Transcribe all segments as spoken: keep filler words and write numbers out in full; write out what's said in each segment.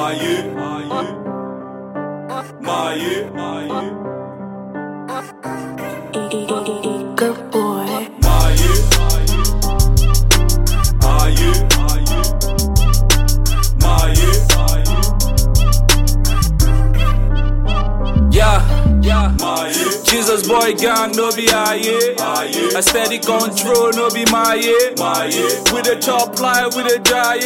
Maie, Maie, Maie, Maie. Good boy. Maie, Maie, Maie, Yeah, yeah. Maie, Jesus boy gang, no be aye. Maie, I steady control, no be my yeah. Maie, With a top line, with a giant.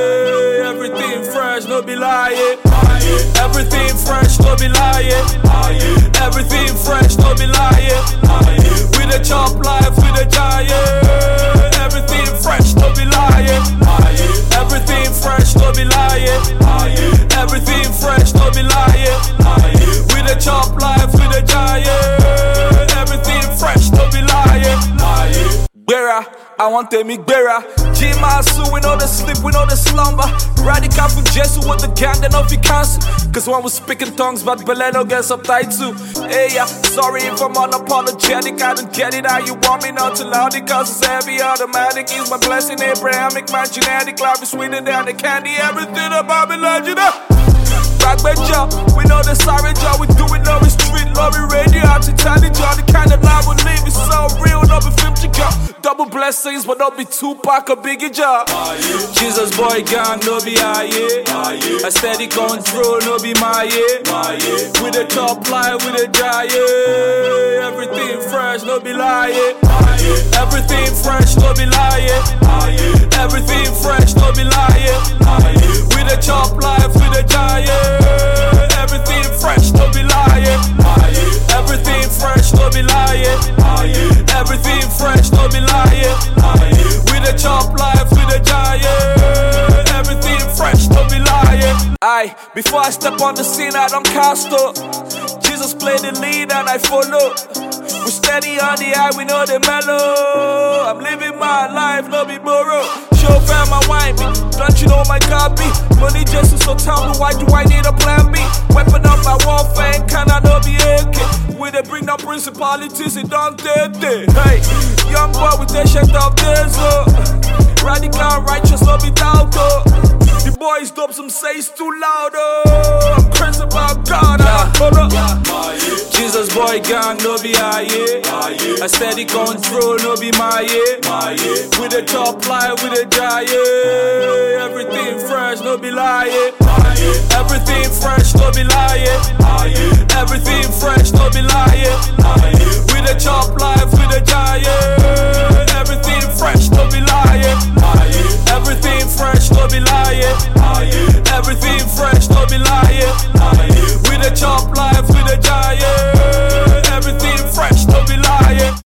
Everything fresh, no be lying. Maie, Everything fresh, no be lying. Maie, Everything fresh, no be lying. Maie, With a chop life, with a giant. Everything fresh, no be lying. Maie, Everything fresh, no be lying. Maie, Everything fresh, no be lying. Maie, With a chop life, with a giant. Everything fresh, no be lying. Maie. Gbera, I want to make Gbera. G-Masu, we know the sleep, we know the slumber. Radical from Jesus with the gang, they know if you cancel. Cause when we speaking tongues, but Beleno gets uptight too. Hey, yeah, sorry if I'm unapologetic. I don't get it how you want me not to loud it. Cause it's heavy, automatic. Is my blessing, Abrahamic, my genetic. Life is sweeter than the candy. Everything about me, legendary. Back bench job, we know the sorry job. We do it on the street, lobby radio, out to tally job. The kind of life we live is so real, no be fifty job. Double blessings, but don't be Tupac or Biggie job. Jesus boy gang, no be aye. I steady control, no be my yeah. With a top line, with a giant. Everything fresh, no be lying. Everything fresh, no be lying. Everything fresh, no be lying. With a chop life, with a giant. Everything fresh, no be lying. Everything fresh, no be lying. Everything fresh, no be lying. With a chop life, with a giant. Everything fresh, no be lying. Aye, before I step on the scene, I don't cast up. Jesus played the lead and I follow. We steady on the eye, we know the mellow. I'm living my life, no be borrow. Show fam, my wine me. Don't you know my God be? Money just so tell me why do I need a plan B? Weapon of my warfare, can I not be A K? With they bring down principalities, it don't take it. Hey, young boy with the shit of this, oh. Radical righteous, no be doubt, oh. The boys dope, some say it's too loud, oh. I'm crazy about God, ah. Hold up. Jesus boy gang, no be aye. I steady control, no be my yeah. With a top line, with a giant. Everything fresh, no be lying. Everything fresh, no be lying. Everything fresh, no be lying. With a chop life, with a giant. Everything fresh, no be lying. Everything fresh, no be lying. Everything fresh, no be lying. With a chop life.